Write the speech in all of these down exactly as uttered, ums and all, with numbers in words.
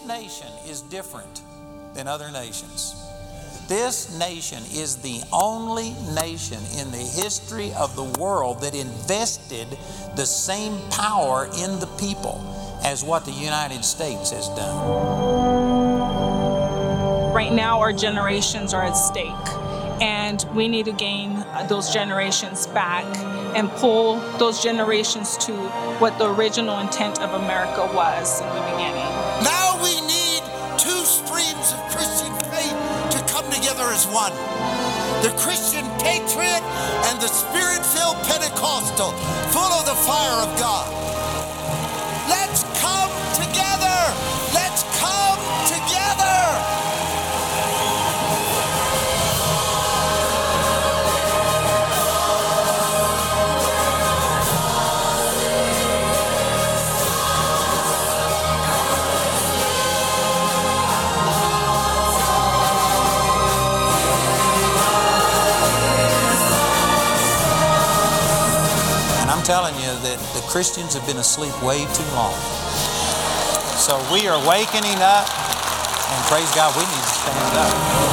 nation is different than other nations. This nation is the only nation in the history of the world that invested the same power in the people as what the United States has done. Right now, our generations are at stake, and we need to gain those generations back and pull those generations to what the original intent of America was in the beginning. Now we need two streams of Christian faith to come together as one. The Christian patriot and the Spirit-filled Pentecostal, full of the fire of God. Let's come together. Let's come together. I'm telling you that the Christians have been asleep way too long. So we are wakening up, and praise God, we need to stand up.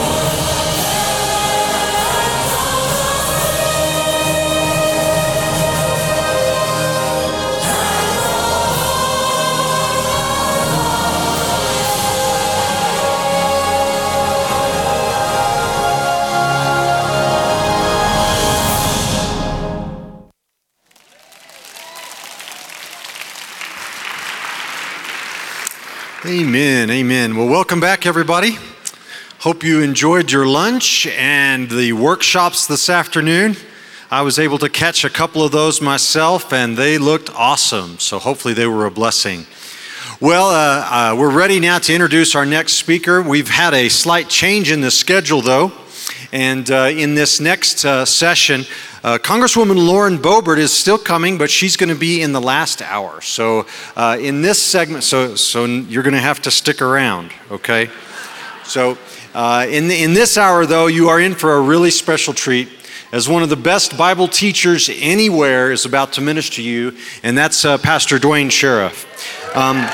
Amen, amen. Well, welcome back, everybody. Hope you enjoyed your lunch and the workshops this afternoon. I was able to catch a couple of those myself, and they looked awesome. So hopefully they were a blessing. Well, uh, uh, we're ready now to introduce our next speaker. We've had a slight change in the schedule, though. And uh, in this next uh, session, uh, Congresswoman Lauren Boebert is still coming, but she's going to be in the last hour. So uh, in this segment, so so you're going to have to stick around, okay? So uh, in in this hour, though, you are in for a really special treat, as one of the best Bible teachers anywhere is about to minister to you, and that's uh, Pastor Duane Sheriff. Um,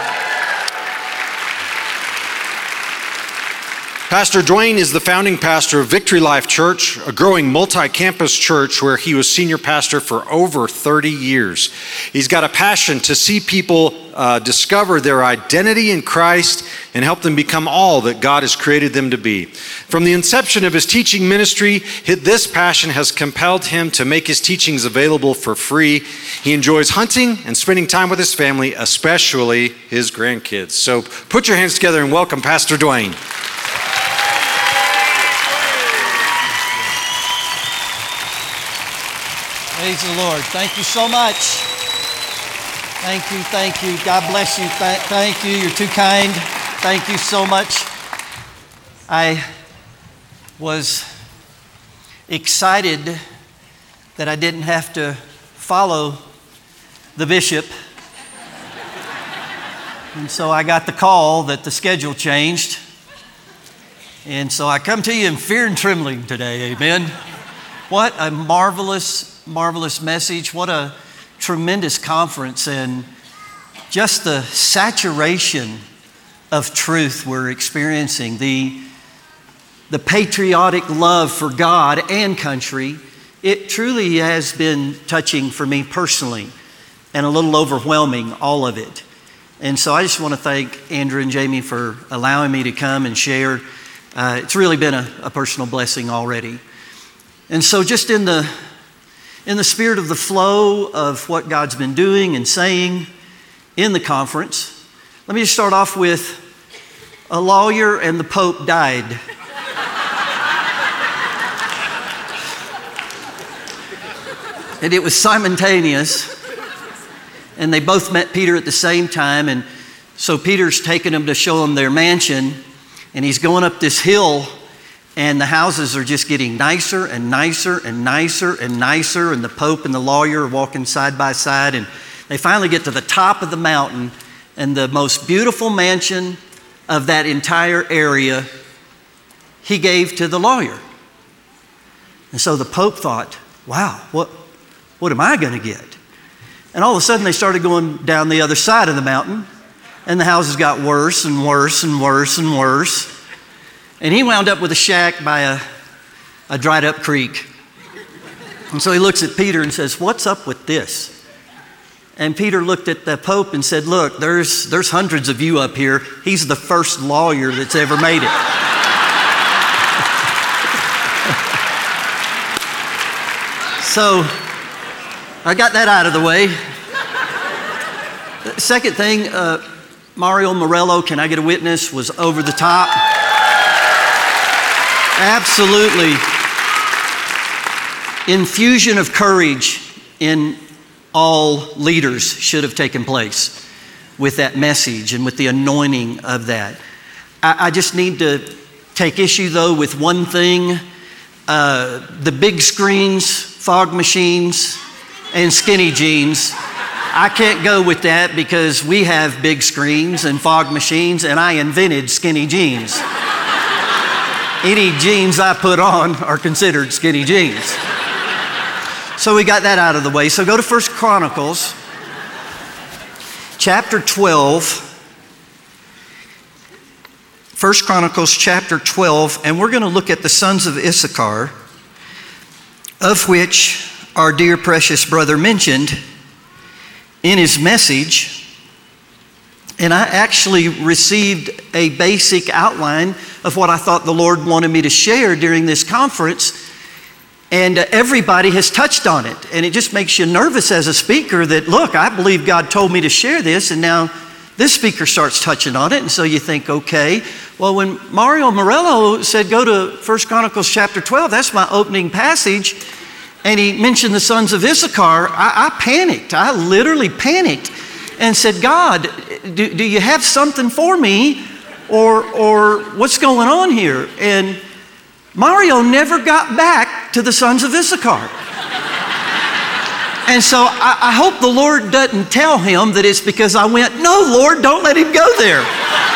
Pastor Duane is the founding pastor of Victory Life Church, a growing multi-campus church where he was senior pastor for over thirty years. He's got a passion to see people uh, discover their identity in Christ and help them become all that God has created them to be. From the inception of his teaching ministry, this passion has compelled him to make his teachings available for free. He enjoys hunting and spending time with his family, especially his grandkids. So put your hands together and welcome Pastor Duane. Praise the Lord. Thank you so much. Thank you, thank you. God bless you. Th- thank you. You're too kind. Thank you so much. I was excited that I didn't have to follow the bishop. And so I got the call that the schedule changed. And so I come to you in fear and trembling today. Amen. What a marvelous Marvelous message. What a tremendous conference, and just the saturation of truth we're experiencing, the, the patriotic love for God and country. It truly has been touching for me personally and a little overwhelming, all of it. And so I just want to thank Andrew and Jamie for allowing me to come and share. Uh, it's really been a, a personal blessing already. And so just in the In the spirit of the flow of what God's been doing and saying in the conference, let me just start off with a lawyer and the Pope died. And it was simultaneous, and they both met Peter at the same time, and so Peter's taking them to show them their mansion, and he's going up this hill, and the houses are just getting nicer and nicer and nicer and nicer, and the Pope and the lawyer are walking side by side, and they finally get to the top of the mountain, and the most beautiful mansion of that entire area he gave to the lawyer. And so the Pope thought, wow, what, what am I going to get? And all of a sudden they started going down the other side of the mountain, And the houses got worse and worse and worse and worse. And he wound up with a shack by a, a dried up creek. And so he looks at Peter and says, "What's up with this?" And Peter looked at the Pope and said, "Look, there's, there's hundreds of you up here. He's the first lawyer that's ever made it." So I got that out of the way. The second thing, uh, Mario Morello, can I get a witness, was over the top. Absolutely. Infusion of courage in all leaders should have taken place with that message and with the anointing of that. I, I just need to take issue, though, with one thing. Uh, the big screens, fog machines, and skinny jeans. I can't go with that because we have big screens and fog machines, and I invented skinny jeans. Any jeans I put on are considered skinny jeans. So we got that out of the way. So go to First Chronicles, chapter twelve. First Chronicles, chapter twelve, and we're going to look at the sons of Issachar, of which our dear precious brother mentioned in his message. And I actually received a basic outline of what I thought the Lord wanted me to share during this conference. And uh, everybody has touched on it. And it just makes you nervous as a speaker that, look, I believe God told me to share this, and now this speaker starts touching on it. And so you think, okay, well, when Mario Morello said go to First Chronicles chapter twelve, that's my opening passage, and he mentioned the sons of Issachar, I, I panicked. I literally panicked and said, God, do, do you have something for me, or, or what's going on here? And Mario never got back to the sons of Issachar. And so I, I hope the Lord doesn't tell him that it's because I went, no, Lord, don't let him go there.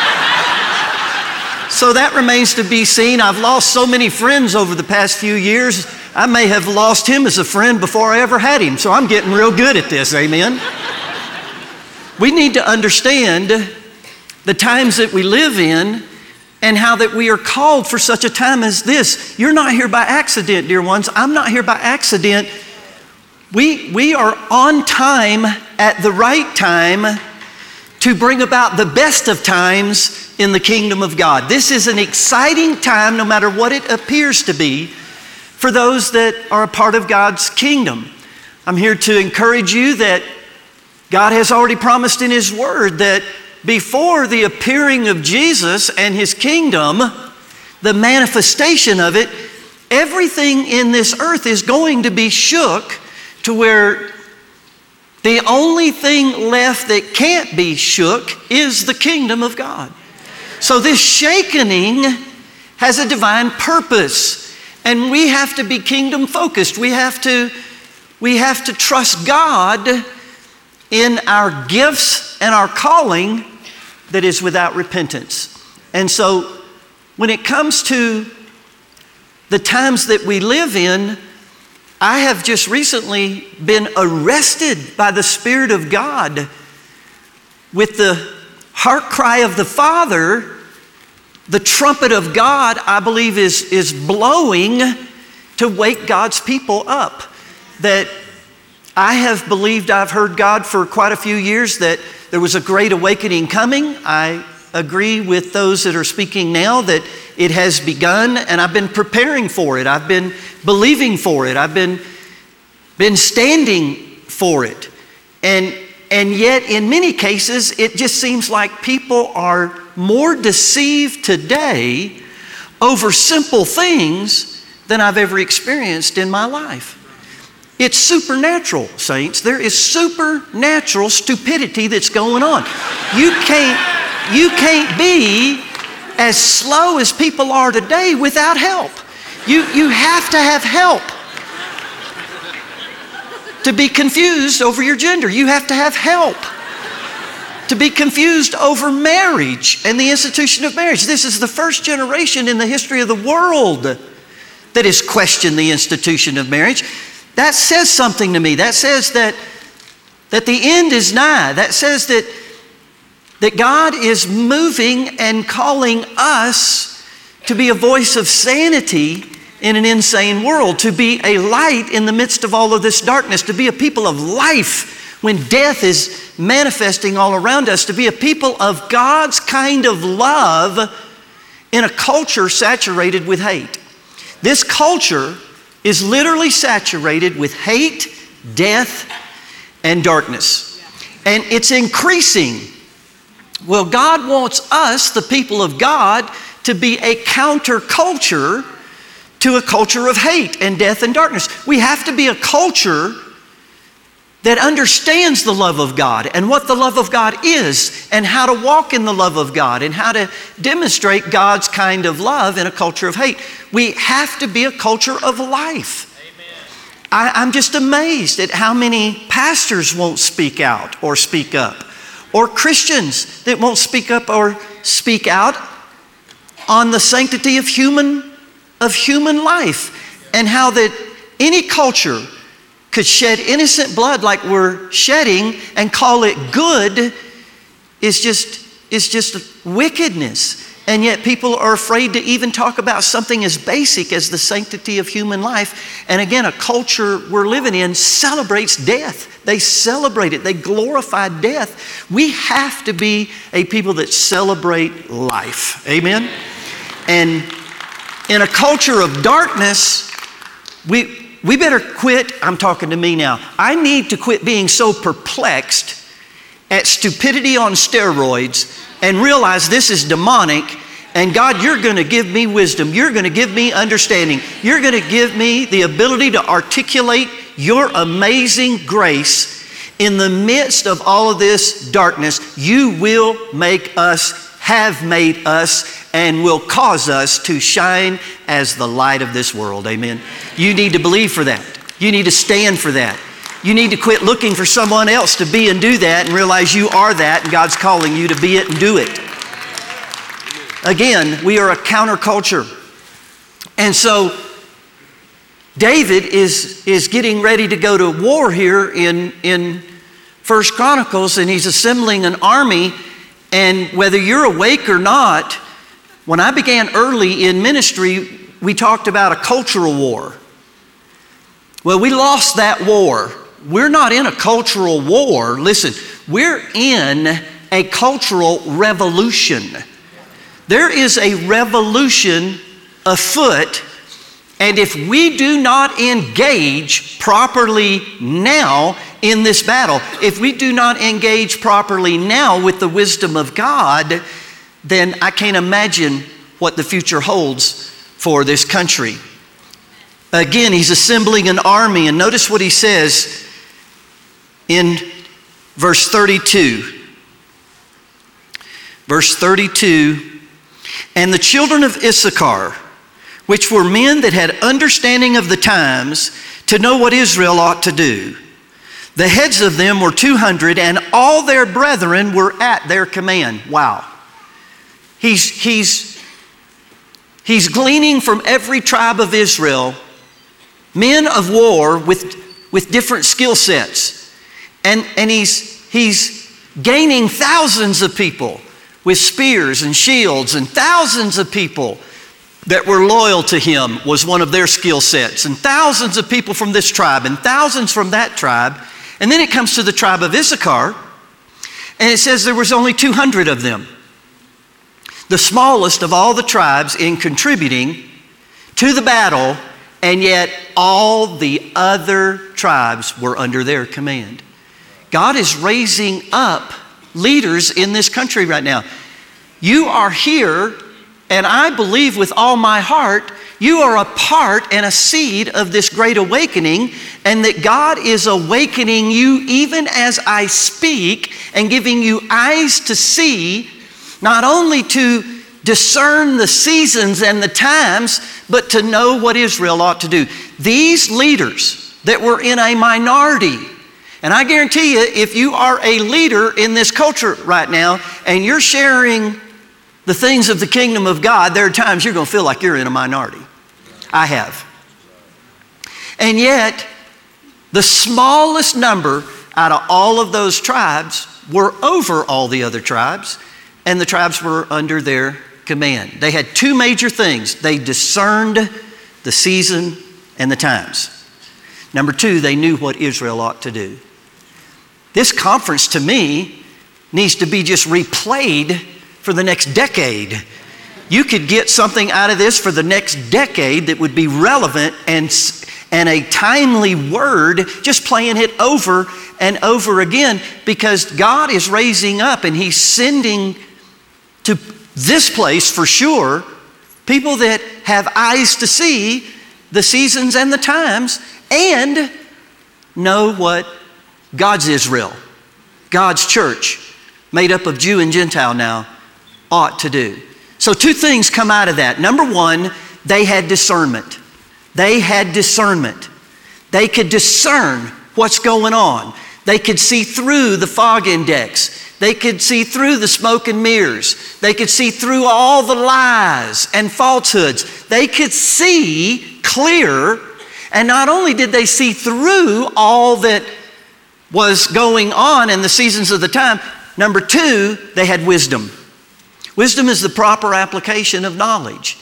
So that remains to be seen. I've lost so many friends over the past few years. I may have lost him as a friend before I ever had him. So I'm getting real good at this, amen? We need to understand the times that we live in and how that we are called for such a time as this. You're not here by accident, dear ones. I'm not here by accident. We, we are on time at the right time to bring about the best of times in the kingdom of God. This is an exciting time, no matter what it appears to be, for those that are a part of God's kingdom. I'm here to encourage you that God has already promised in His Word that before the appearing of Jesus and His kingdom, the manifestation of it, everything in this earth is going to be shook to where the only thing left that can't be shook is the kingdom of God. So this shakening has a divine purpose, and we have to be kingdom focused. We have to, we have to trust God in our gifts and our calling that is without repentance. And so when it comes to the times that we live in, I have just recently been arrested by the Spirit of God with the heart cry of the Father. The trumpet of God, I believe, is, is blowing to wake God's people up. That I have believed, I've heard God for quite a few years, that there was a great awakening coming. I agree with those that are speaking now that it has begun, and I've been preparing for it. I've been believing for it. I've been, been standing for it. And, and yet, in many cases, it just seems like people are more deceived today over simple things than I've ever experienced in my life. It's supernatural, saints. There is supernatural stupidity that's going on. You can't, you can't be as slow as people are today without help. You, you have to have help to be confused over your gender. You have to have help to be confused over marriage and the institution of marriage. This is the first generation in the history of the world that has questioned the institution of marriage. That says something to me. That says that, that the end is nigh. That says that that God is moving and calling us to be a voice of sanity in an insane world, to be a light in the midst of all of this darkness, to be a people of life when death is manifesting all around us, to be a people of God's kind of love in a culture saturated with hate. This culture is literally saturated with hate, death, and darkness. And it's increasing. Well, God wants us, the people of God, to be a counterculture to a culture of hate and death and darkness. We have to be a culture that understands the love of God and what the love of God is and how to walk in the love of God and how to demonstrate God's kind of love in a culture of hate. We have to be a culture of life. I, I'm just amazed at how many pastors won't speak out or speak up, or Christians that won't speak up or speak out on the sanctity of human, of human life, and how that any culture could shed innocent blood like we're shedding and call it good is just, is just wickedness. And yet people are afraid to even talk about something as basic as the sanctity of human life. And again, a culture we're living in celebrates death. They celebrate it. They glorify death. We have to be a people that celebrate life. Amen? And in a culture of darkness, we, we better quit. I'm talking to me now. I need to quit being so perplexed at stupidity on steroids and realize this is demonic, and God, you're going to give me wisdom. You're going to give me understanding. You're going to give me the ability to articulate your amazing grace in the midst of all of this darkness. You will make us, have made us, and will cause us to shine as the light of this world. Amen. You need to believe for that. You need to stand for that. You need to quit looking for someone else to be and do that and realize you are that, and God's calling you to be it and do it. Again, we are a counterculture. And so David is, is getting ready to go to war here in, in First Chronicles, and he's assembling an army. And whether you're awake or not, when I began early in ministry, we talked about a cultural war. Well, we lost that war. We're not in a cultural war. Listen, we're in a cultural revolution. There is a revolution afoot, and if we do not engage properly now in this battle, if we do not engage properly now with the wisdom of God, then I can't imagine what the future holds for this country. Again, he's assembling an army, and notice what he says in verse thirty-two. Verse thirty-two, and the children of Issachar, which were men that had understanding of the times to know what Israel ought to do. The heads of them were two hundred, and all their brethren were at their command. Wow. He's, he's, he's gleaning from every tribe of Israel men of war with, with different skill sets. And, and he's, he's gaining thousands of people with spears and shields, and thousands of people that were loyal to him was one of their skill sets, and thousands of people from this tribe and thousands from that tribe. And then it comes to the tribe of Issachar, and it says there was only two hundred of them. The smallest of all the tribes in contributing to the battle, and yet all the other tribes were under their command. God is raising up leaders in this country right now. You are here, and I believe with all my heart, you are a part and a seed of this great awakening, and that God is awakening you even as I speak and giving you eyes to see, not only to discern the seasons and the times, but to know what Israel ought to do. These leaders that were in a minority, and I guarantee you, if you are a leader in this culture right now and you're sharing the things of the kingdom of God, there are times you're going to feel like you're in a minority. I have. And yet, the smallest number out of all of those tribes were over all the other tribes, and the tribes were under their command. They had two major things. They discerned the season and the times. Number two, they knew what Israel ought to do. This conference, to me, needs to be just replayed for the next decade. You could get something out of this for the next decade that would be relevant and, and a timely word, just playing it over and over again, because God is raising up and He's sending to this place for sure people that have eyes to see the seasons and the times and know what God's Israel, God's church, made up of Jew and Gentile now, ought to do. So two things come out of that. Number one, they had discernment. They had discernment. They could discern what's going on. They could see through the fog index. They could see through the smoke and mirrors. They could see through all the lies and falsehoods. They could see clear. And not only did they see through all that was going on in the seasons of the time, number two, they had wisdom. Wisdom is the proper application of knowledge.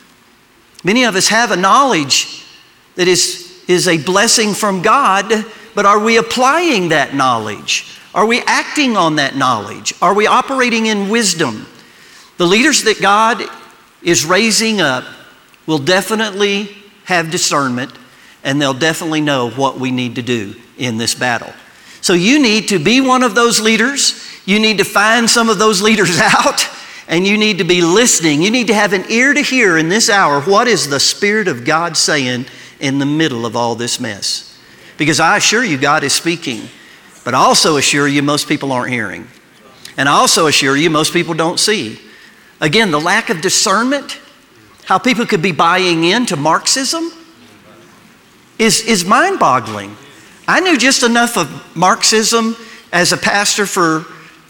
Many of us have a knowledge that is, is a blessing from God, but are we applying that knowledge? Are we acting on that knowledge? Are we operating in wisdom? The leaders that God is raising up will definitely have discernment, and they'll definitely know what we need to do in this battle. So you need to be one of those leaders. You need to find some of those leaders out. And you need to be listening. You need to have an ear to hear in this hour what is the Spirit of God saying in the middle of all this mess. Because I assure you God is speaking, but I also assure you most people aren't hearing. And I also assure you most people don't see. Again, the lack of discernment, how people could be buying into Marxism is, is mind-boggling. I knew just enough of Marxism as a pastor for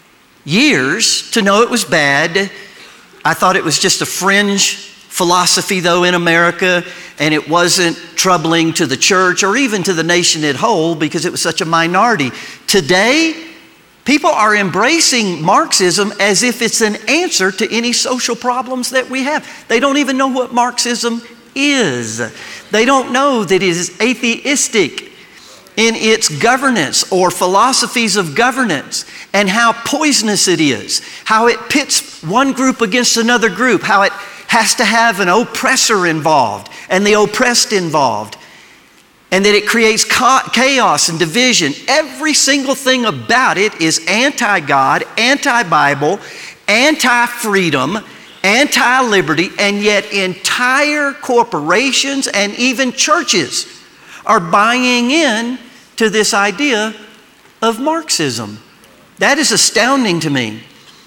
years to know it was bad. I thought it was just a fringe philosophy, though, in America, and it wasn't troubling to the church or even to the nation at whole because it was such a minority. Today, people are embracing Marxism as if it's an answer to any social problems that we have. They don't even know what Marxism is. They don't know that it is atheistic in its governance or philosophies of governance, and how poisonous it is, how it pits one group against another group, how it has to have an oppressor involved and the oppressed involved, and that it creates chaos and division. Every single thing about it is anti-God, anti-Bible, anti-freedom, anti-liberty, and yet entire corporations and even churches are buying in to this idea of Marxism. That is astounding to me.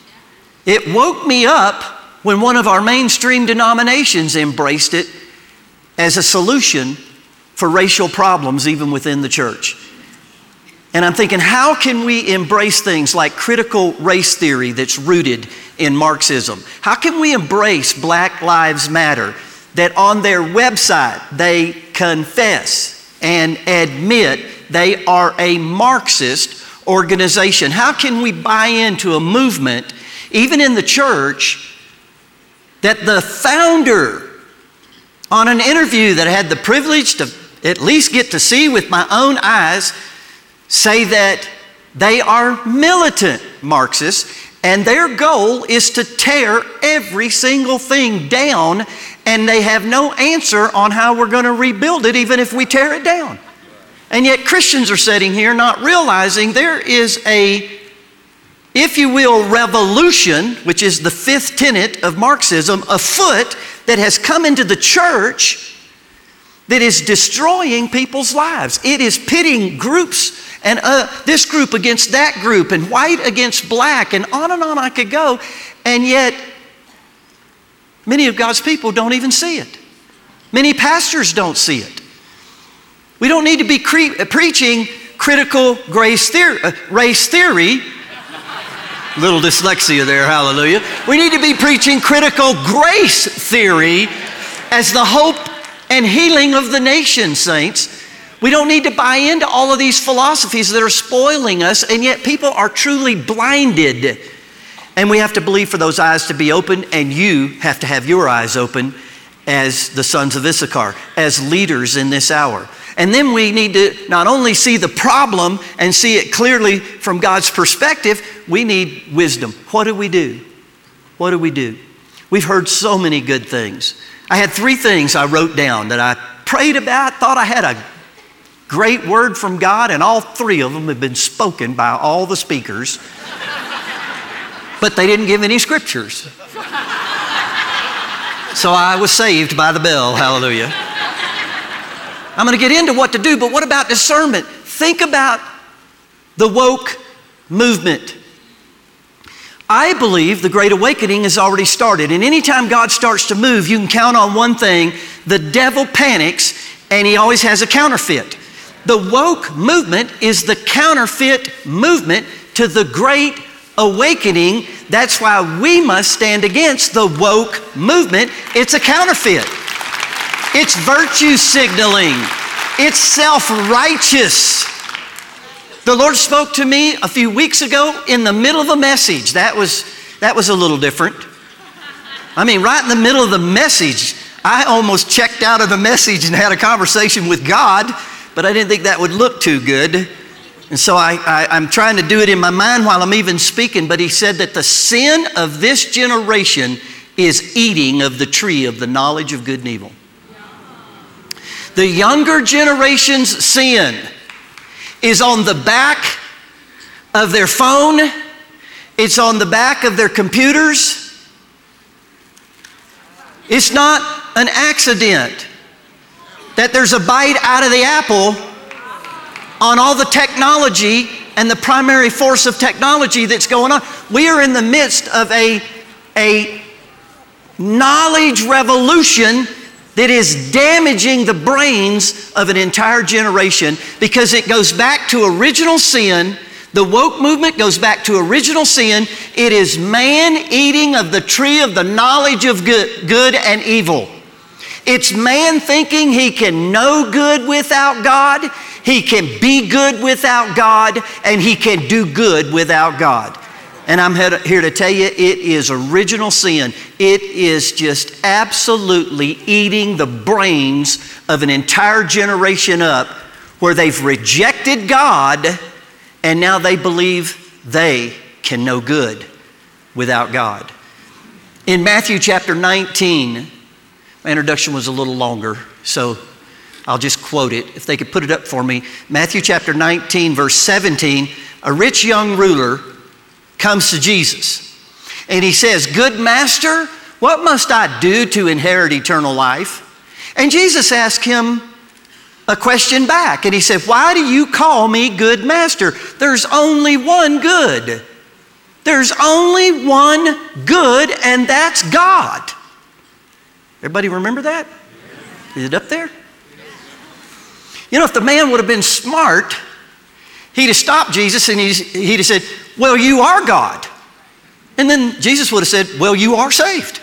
It woke me up when one of our mainstream denominations embraced it as a solution for racial problems even within the church. And I'm thinking, how can we embrace things like critical race theory that's rooted in Marxism? How can we embrace Black Lives Matter, that on their website they confess and admit they are a Marxist organization? How can we buy into a movement, even in the church, that the founder, on an interview that I had the privilege to at least get to see with my own eyes, say that they are militant Marxists and their goal is to tear every single thing down, and they have no answer on how we're going to rebuild it even if we tear it down. And yet Christians are sitting here not realizing there is a, if you will, revolution, which is the fifth tenet of Marxism, afoot that has come into the church that is destroying people's lives. It is pitting groups, and uh, this group against that group, and white against black, and on and on I could go. And yet, many of God's people don't even see it. Many pastors don't see it. We don't need to be cre- preaching critical race theory, uh, race theory. Little dyslexia there, hallelujah. We need to be preaching critical grace theory as the hope and healing of the nation, saints. We don't need to buy into all of these philosophies that are spoiling us, and yet people are truly blinded. And we have to believe for those eyes to be open, and you have to have your eyes open as the sons of Issachar, as leaders in this hour. And then we need to not only see the problem and see it clearly from God's perspective, we need wisdom. What do we do? What do we do? We've heard so many good things. I had three things I wrote down that I prayed about, thought I had a great word from God, and all three of them have been spoken by all the speakers, but they didn't give any scriptures. So I was saved by the bell, hallelujah. I'm going to get into what to do, but what about discernment? Think about the woke movement. I believe the Great Awakening has already started, and anytime God starts to move, you can count on one thing: the devil panics, and he always has a counterfeit. The woke movement is the counterfeit movement to the Great Awakening. That's why we must stand against the woke movement. It's a counterfeit. It's virtue signaling. It's self-righteous. The Lord spoke to me a few weeks ago in the middle of a message. That was, that was a little different. I mean, right in the middle of the message, I almost checked out of the message and had a conversation with God, but I didn't think that would look too good. And so I, I, I'm trying to do it in my mind while I'm even speaking, but he said that the sin of this generation is eating of the tree of the knowledge of good and evil. The younger generation's sin is on the back of their phone. It's on the back of their computers. It's not an accident that there's a bite out of the apple on all the technology and the primary force of technology that's going on. We are in the midst of a, a knowledge revolution that is damaging the brains of an entire generation because it goes back to original sin. The woke movement goes back to original sin. It is man eating of the tree of the knowledge of good, good and evil. It's man thinking he can know good without God, he can be good without God, and he can do good without God. And I'm here to tell you, it is original sin. It is just absolutely eating the brains of an entire generation up where they've rejected God and now they believe they can know good without God. In Matthew chapter nineteen, my introduction was a little longer, so I'll just quote it. If they could put it up for me. Matthew chapter nineteen, verse seventeen, a rich young ruler comes to Jesus. And he says, "Good master, what must I do to inherit eternal life?" And Jesus asked him a question back. And he said, "Why do you call me good master? There's only one good. There's only one good, and that's God." Everybody remember that? Is it up there? You know, if the man would have been smart, he'd have stopped Jesus and he'd have said, "Well, you are God." And then Jesus would have said, "Well, you are saved."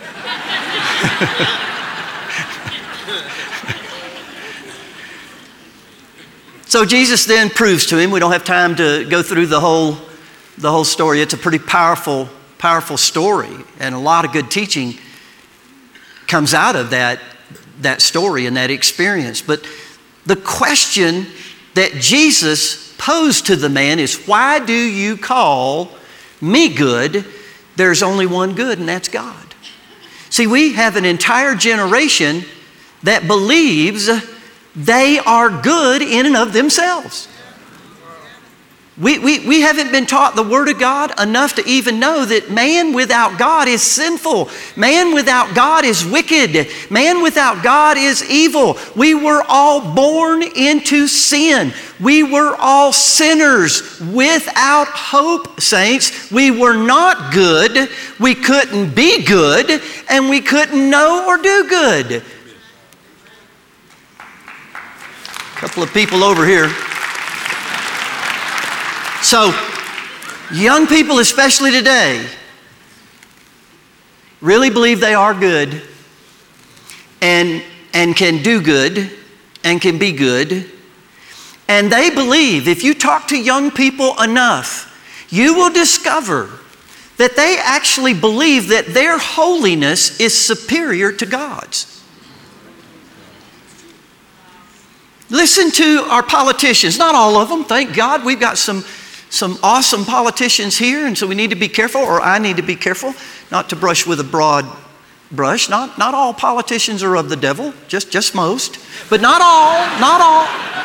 So Jesus then proves to him. We don't have time to go through the whole, the whole story. It's a pretty powerful, powerful story, and a lot of good teaching comes out of that, that story and that experience. But the question that Jesus posed to the man is, "Why do you call me good? There's only one good, and that's God." See, we have an entire generation that believes they are good in and of themselves. We, we, we haven't been taught the Word of God enough to even know that man without God is sinful. Man without God is wicked. Man without God is evil. We were all born into sin. We were all sinners without hope, saints. We were not good. We couldn't be good, and we couldn't know or do good. A couple of people over here. So, young people, especially today, really believe they are good and, and can do good and can be good And they believe, if you talk to young people enough, you will discover that they actually believe that their holiness is superior to God's. Listen to our politicians, not all of them, thank God. We've got some, some awesome politicians here, and so we need to be careful, or I need to be careful not to brush with a broad brush. Not, not all politicians are of the devil, just, just most, but not all, not all.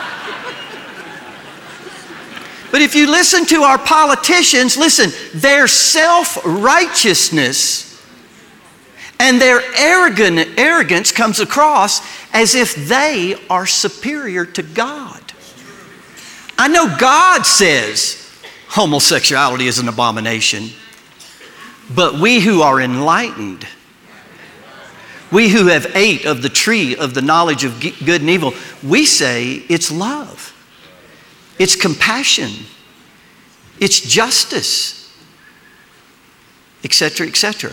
But if you listen to our politicians, listen, their self-righteousness and their arrogant, arrogance comes across as if they are superior to God. I know God says homosexuality is an abomination, but we who are enlightened, we who have ate of the tree of the knowledge of good and evil, we say it's love. It's compassion. It's justice, et cetera, et cetera.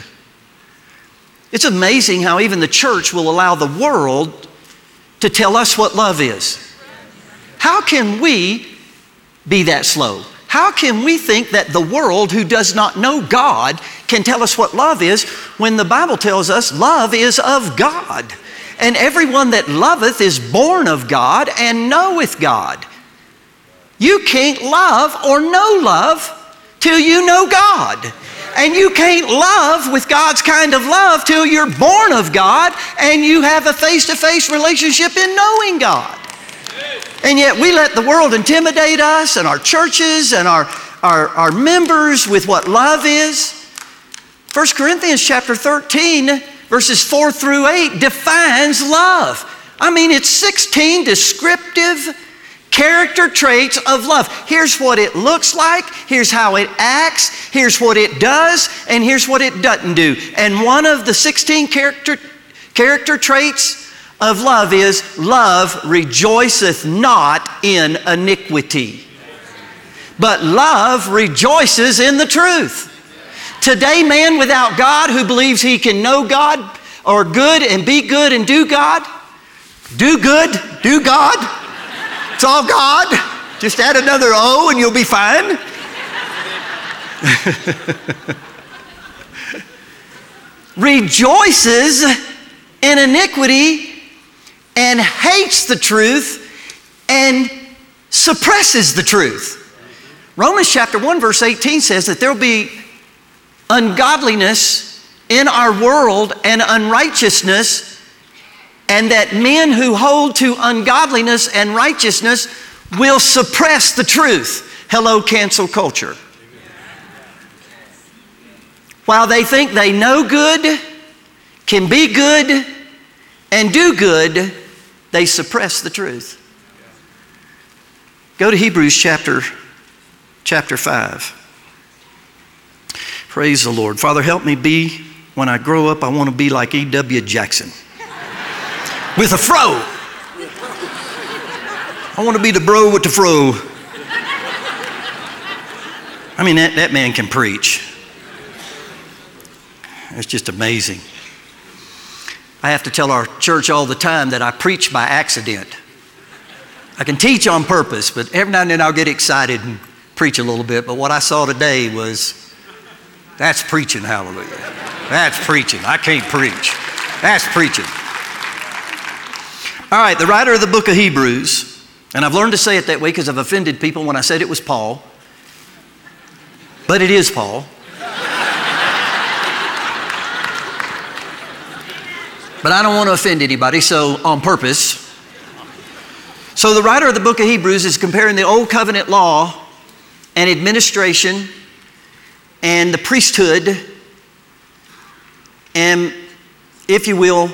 It's amazing how even the church will allow the world to tell us what love is. How can we be that slow? How can we think that the world who does not know God can tell us what love is when the Bible tells us love is of God? And everyone that loveth is born of God and knoweth God. You can't love or know love till you know God. And you can't love with God's kind of love till you're born of God and you have a face-to-face relationship in knowing God. And yet we let the world intimidate us and our churches and our, our, our members with what love is. First Corinthians chapter thirteen, verses four through eight defines love. I mean, it's sixteen descriptive character traits of love. Here's what it looks like, here's how it acts, here's what it does, and here's what it doesn't do. And one of the sixteen character, character traits of love is love rejoiceth not in iniquity, but love rejoices in the truth. Today, man without God who believes he can know God or good and be good and do God, do good, do God, it's all God. Just add another O and you'll be fine. Rejoices in iniquity and hates the truth and suppresses the truth. Romans chapter one verse eighteen says that there will be ungodliness in our world and unrighteousness, and that men who hold to ungodliness and righteousness will suppress the truth. Hello, cancel culture. While they think they know good, can be good, and do good, they suppress the truth. Go to Hebrews chapter, chapter five. Praise the Lord. Father, help me be, when I grow up, I want to be like E W Jackson. With a fro. I want to be the bro with the fro. I mean, that, that man can preach. It's just amazing. I have to tell our church all the time that I preach by accident. I can teach on purpose, but every now and then I'll get excited and preach a little bit. But what I saw today was, that's preaching, hallelujah. That's preaching. I can't preach. That's preaching. All right, the writer of the book of Hebrews, and I've learned to say it that way because I've offended people when I said it was Paul, but it is Paul. But I don't want to offend anybody, so on purpose. So the writer of the book of Hebrews is comparing the old covenant law and administration and the priesthood and, if you will,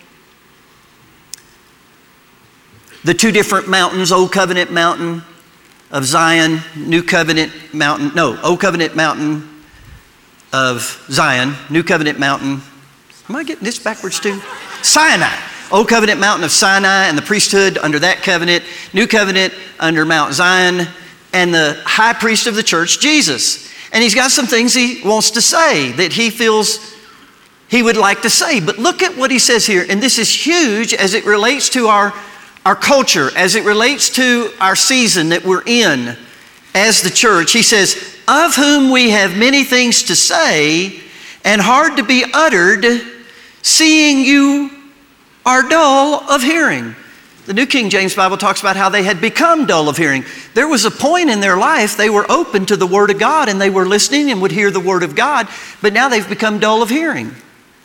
the two different mountains, Old Covenant Mountain of Zion, New Covenant Mountain, no, Old Covenant Mountain of Zion, New Covenant Mountain, am I getting this backwards too? Sinai, Old Covenant Mountain of Sinai and the priesthood under that covenant, New Covenant under Mount Zion, and the high priest of the church, Jesus. And he's got some things he wants to say that he feels he would like to say. But look at what he says here, and this is huge as it relates to our our culture, as it relates to our season that we're in as the church. He says, of whom we have many things to say and hard to be uttered, seeing you are dull of hearing. The New King James Bible talks about how they had become dull of hearing. There was a point in their life they were open to the Word of God and they were listening and would hear the Word of God, but now they've become dull of hearing.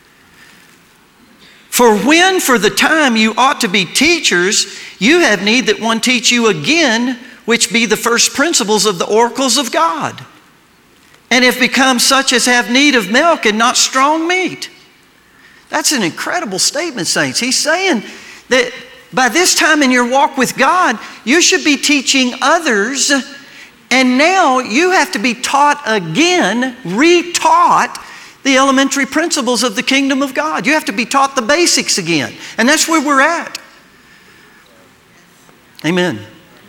For when for the time you ought to be teachers, you have need that one teach you again, which be the first principles of the oracles of God, and have become such as have need of milk and not strong meat. That's an incredible statement, saints. He's saying that by this time in your walk with God, you should be teaching others, and now you have to be taught again, re-taught the elementary principles of the kingdom of God. You have to be taught the basics again, and that's where we're at. Amen.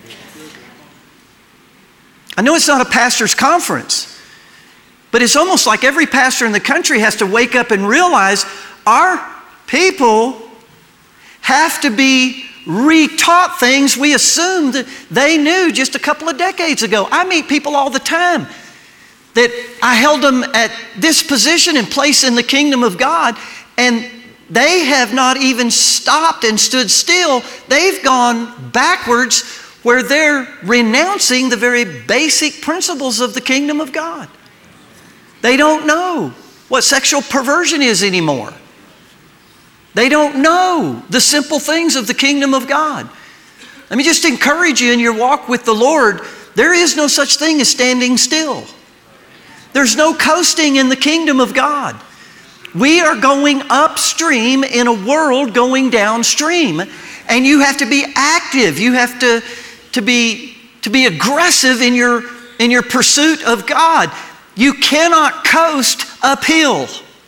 I know it's not a pastor's conference, but it's almost like every pastor in the country has to wake up and realize our people have to be retaught things we assumed they knew just a couple of decades ago. I meet people all the time that I held them at this position and place in the kingdom of God, and they have not even stopped and stood still. They've gone backwards where they're renouncing the very basic principles of the kingdom of God. They don't know what sexual perversion is anymore. They don't know the simple things of the kingdom of God. Let me just encourage you in your walk with the Lord, there is no such thing as standing still. There's no coasting in the kingdom of God. We are going upstream in a world going downstream, and you have to be active. You have to, to, be, to be aggressive in your, in your pursuit of God. You cannot coast uphill.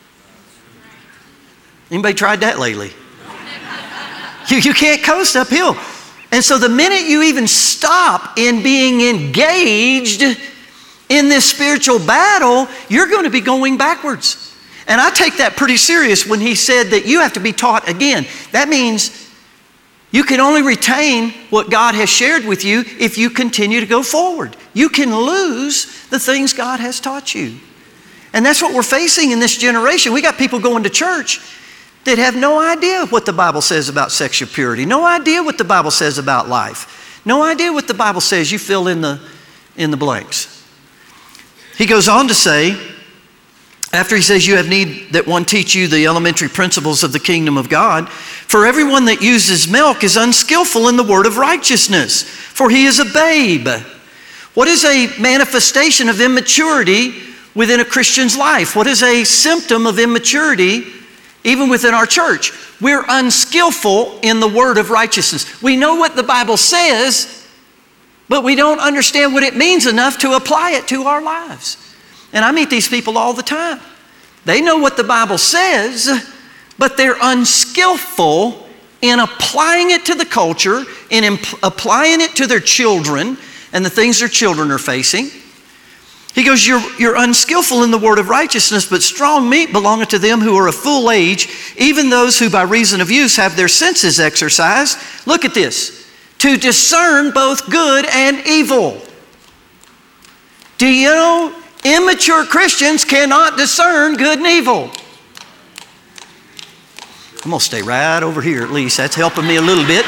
Anybody tried that lately? You, you can't coast uphill. And so the minute you even stop in being engaged in this spiritual battle, you're going to be going backwards. And I take that pretty serious when he said that you have to be taught again. That means you can only retain what God has shared with you if you continue to go forward. You can lose the things God has taught you. And that's what we're facing in this generation. We got people going to church that have no idea what the Bible says about sexual purity, no idea what the Bible says about life, no idea what the Bible says. You fill in the, in the blanks. He goes on to say, after he says you have need that one teach you the elementary principles of the kingdom of God, for everyone that uses milk is unskillful in the word of righteousness, for he is a babe. What is a manifestation of immaturity within a Christian's life? What is a symptom of immaturity even within our church? We're unskillful in the word of righteousness. We know what the Bible says, but we don't understand what it means enough to apply it to our lives. And I meet these people all the time. They know what the Bible says, but they're unskillful in applying it to the culture, in imp- applying it to their children and the things their children are facing. He goes, you're, you're unskillful in the word of righteousness, but strong meat belongeth to them who are of full age, even those who by reason of use have their senses exercised. Look at this. To discern both good and evil. Do you know immature Christians cannot discern good and evil? I'm going to stay right over here at least. That's helping me a little bit.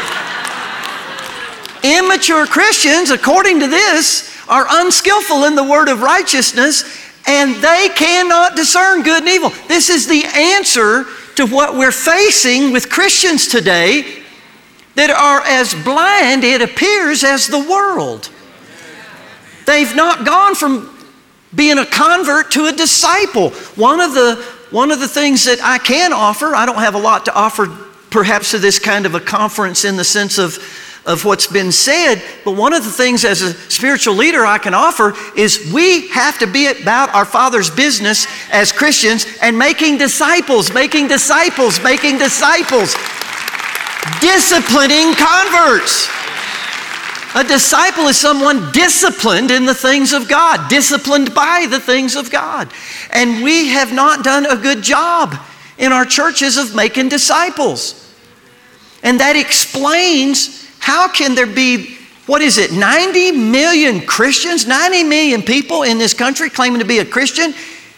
Immature Christians, according to this, are unskillful in the word of righteousness, and they cannot discern good and evil. This is the answer to what we're facing with Christians today that are as blind, it appears, as the world. They've not gone from being a convert to a disciple. One of the, one of the things that I can offer, I don't have a lot to offer perhaps to this kind of a conference in the sense of of what's been said, but one of the things as a spiritual leader I can offer is we have to be about our Father's business as Christians and making disciples, making disciples, making disciples, disciplining converts. A disciple is someone disciplined in the things of God, disciplined by the things of God. And we have not done a good job in our churches of making disciples. And that explains How can there be, what is it, ninety million Christians, ninety million people in this country claiming to be a Christian?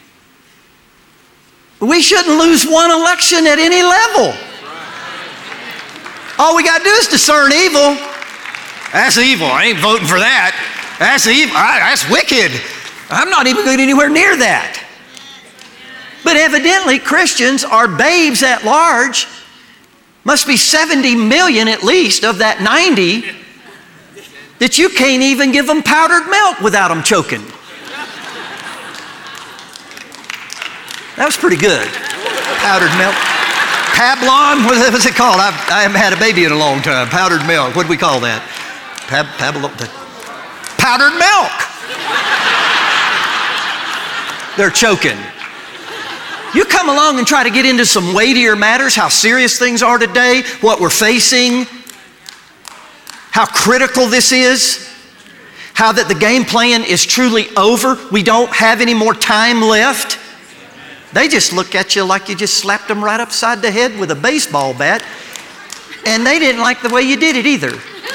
We shouldn't lose one election at any level. All we got to do is discern evil. That's evil. I ain't voting for that. That's evil. That's wicked. I'm not even going anywhere near that. But evidently, Christians are babes at large. Must be seventy million at least of that ninety that you can't even give them powdered milk without them choking. That was pretty good. Powdered milk. Pablon, what was it called? I've, I haven't had a baby in a long time. Powdered milk, what do we call that? Pab, Pablon, powdered milk. They're choking. You come along and try to get into some weightier matters, how serious things are today, what we're facing, how critical this is, how that the game plan is truly over. We don't have any more time left. They just look at you like you just slapped them right upside the head with a baseball bat, and they didn't like the way you did it either.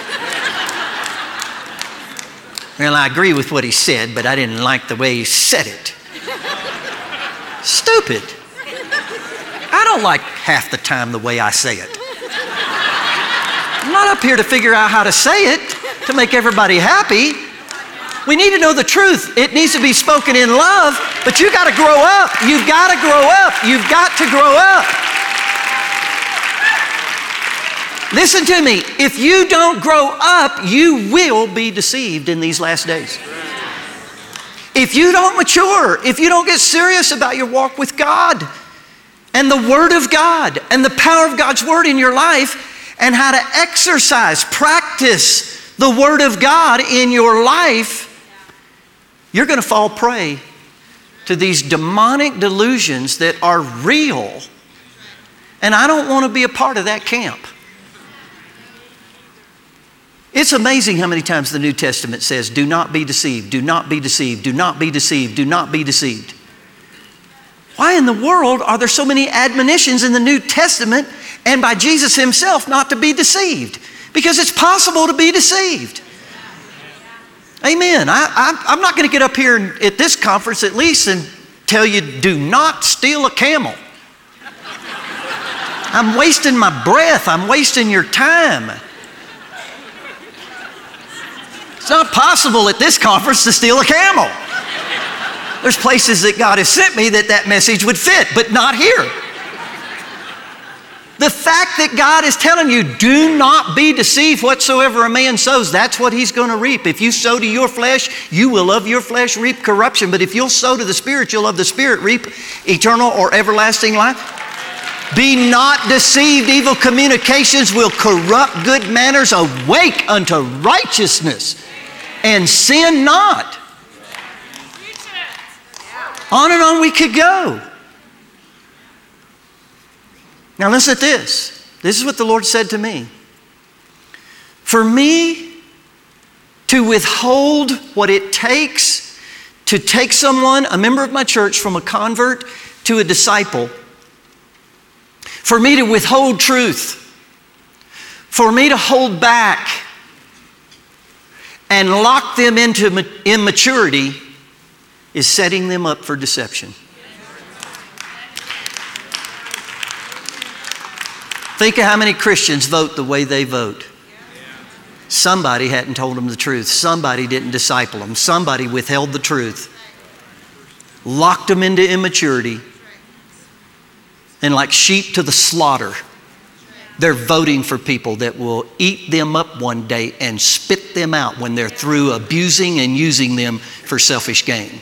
Well, I agree with what he said, but I didn't like the way he said it. Stupid. I don't like half the time the way I say it. I'm not up here to figure out how to say it to make everybody happy. We need to know the truth. It needs to be spoken in love, but you got to grow up. You've got to grow up. You've got to grow up. Listen to me. If you don't grow up, you will be deceived in these last days. If you don't mature, if you don't get serious about your walk with God and the Word of God and the power of God's Word in your life and how to exercise, practice the Word of God in your life, you're going to fall prey to these demonic delusions that are real. And I don't want to be a part of that camp. It's amazing how many times the New Testament says, do not be deceived, do not be deceived, do not be deceived, do not be deceived. Why in the world are there so many admonitions in the New Testament and by Jesus himself not to be deceived? Because it's possible to be deceived. Amen. I, I, I'm not going to get up here at this conference at least and tell you, do not steal a camel. I'm wasting my breath. I'm wasting your time. It's not possible at this conference to steal a camel. There's places that God has sent me that that message would fit, but not here. The fact that God is telling you, do not be deceived, whatsoever a man sows, that's what he's going to reap. If you sow to your flesh, you will of your flesh reap corruption. But if you'll sow to the Spirit, you'll of the Spirit reap eternal or everlasting life. Be not deceived. Evil communications will corrupt good manners. Awake unto righteousness and sin not. On and on we could go. Now listen to this. This is what the Lord said to me. For me to withhold what it takes to take someone, a member of my church, from a convert to a disciple, for me to withhold truth, for me to hold back and lock them into immaturity is setting them up for deception. Think of how many Christians vote the way they vote. Somebody hadn't told them the truth. Somebody didn't disciple them. Somebody withheld the truth. Locked them into immaturity. And like sheep to the slaughter, they're voting for people that will eat them up one day and spit them out when they're through abusing and using them for selfish gain.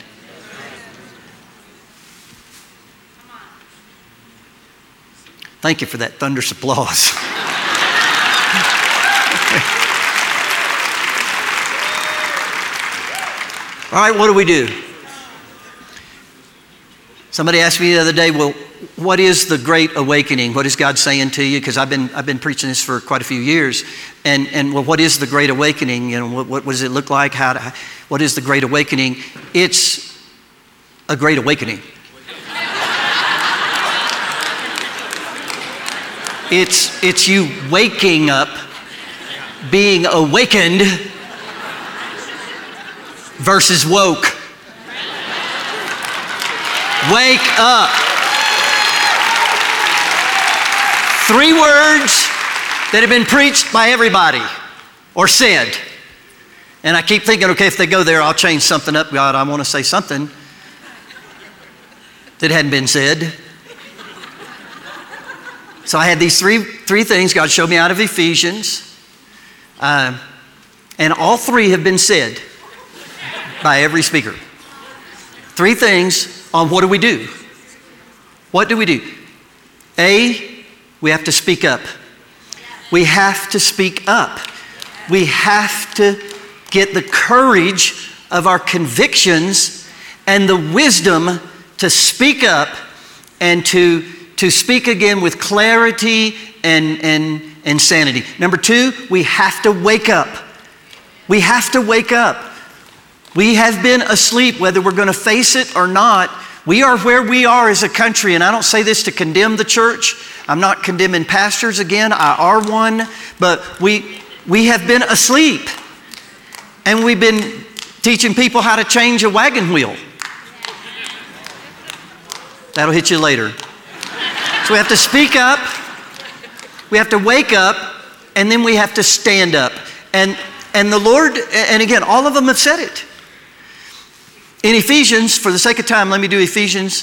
Thank you for that thunderous applause. All right, what do we do? Somebody asked me the other day, well, what is the Great Awakening? What is God saying to you? Because I've been I've been preaching this for quite a few years. And and well, what is the Great Awakening? You know, what, what does it look like? How to, what is the Great Awakening? It's a great awakening. It's, it's you waking up being awakened versus woke. Wake up. Three words that have been preached by everybody or said. And I keep thinking, okay, if they go there, I'll change something up. God, I want to say something that hadn't been said. So I had these three, three things God showed me out of Ephesians. Uh, and all three have been said by every speaker. Three things on what do we do? What do we do? A, we have to speak up. We have to speak up. We have to get the courage of our convictions and the wisdom to speak up and to, to speak again with clarity and, and, and sanity. Number two, we have to wake up. We have to wake up. We have been asleep, whether we're going to face it or not. We are where we are as a country, and I don't say this to condemn the church. I'm not condemning pastors again. I are one, but we we have been asleep, and we've been teaching people how to change a wagon wheel. That'll hit you later. So we have to speak up, we have to wake up, and then we have to stand up. And and the Lord, and again, all of them have said it. In Ephesians, for the sake of time, let me do Ephesians.